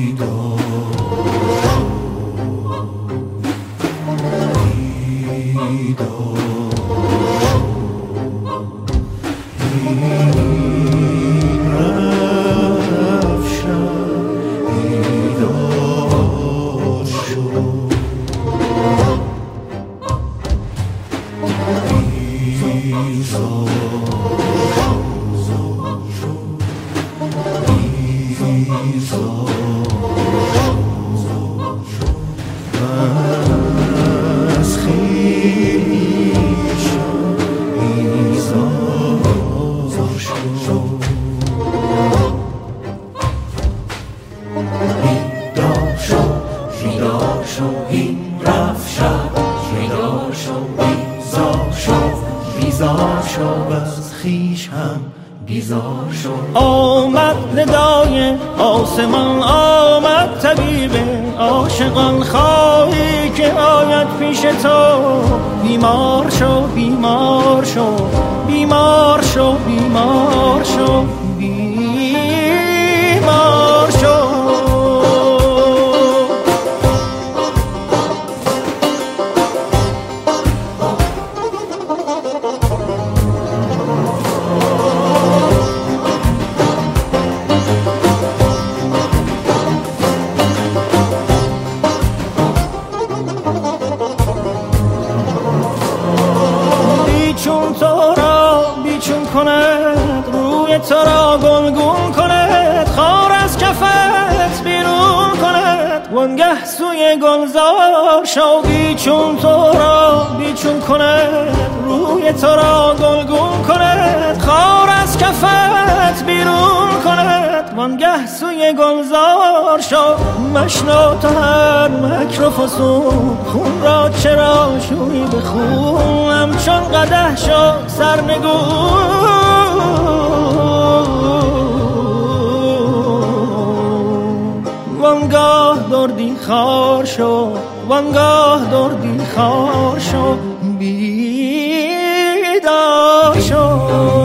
آمد ندای آسمان، آمد طبیب عاشقان، خواهی که آید پیش تو. بیمار شو بیمار شو بیمار شو بیمار شو بیمار شو. تو را گلگون کند، خار از کفت بیرون کند، وانگه سوی گلزار شو. بیچون تو را بیچون کند، روی تو را گلگون کند، خار از کفت بیرون کند، وانگه سوی گلزار شو. مشنو تو هر مکر و فسون، خون را چرا شوی به خون، همچون قدح شو سرنگون. وانگاه دردی خار شو، وانگاه دردی خار شو، بیدار شو.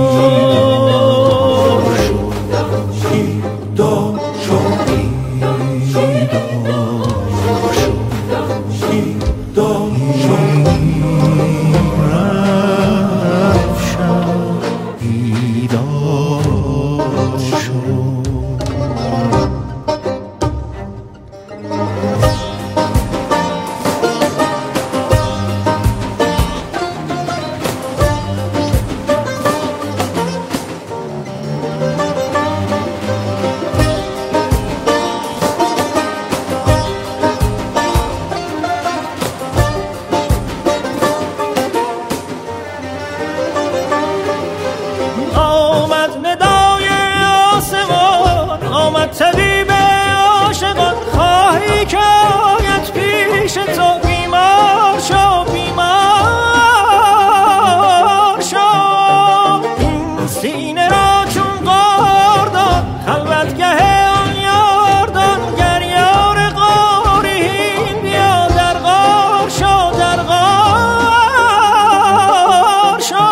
طبیب عاشقان، خواهی که آید پیش تو. بیمار شو بیمار شو، این سینه را چون قاردان، خلوتگه آن یاردان، گر یار غارین بیا در غار شو، در غار شو.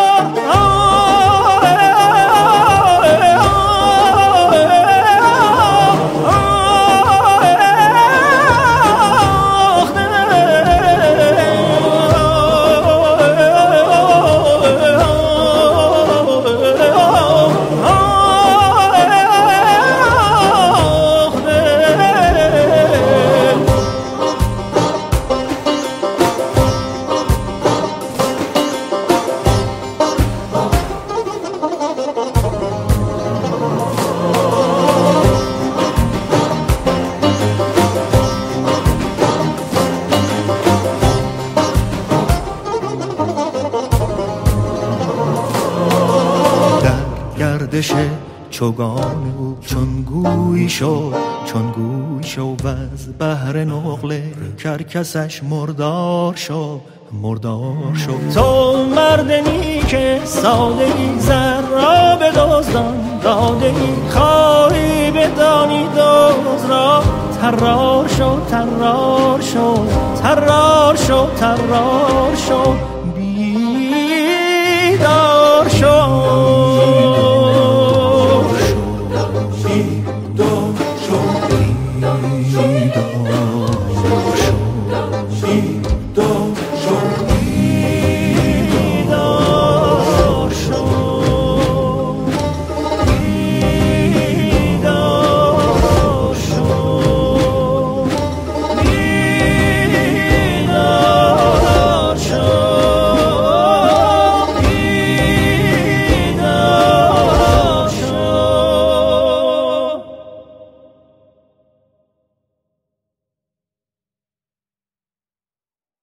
گردش چوگان او چون گوی شد، چون گوی شد و از بحر نقل کرکسش مردار شد، مردار شد. تو مردنی که سادگی زر را بدزدان دادگی، خواهی بدانی دوز را. ترار شو ترار شو ترار شو ترار شو.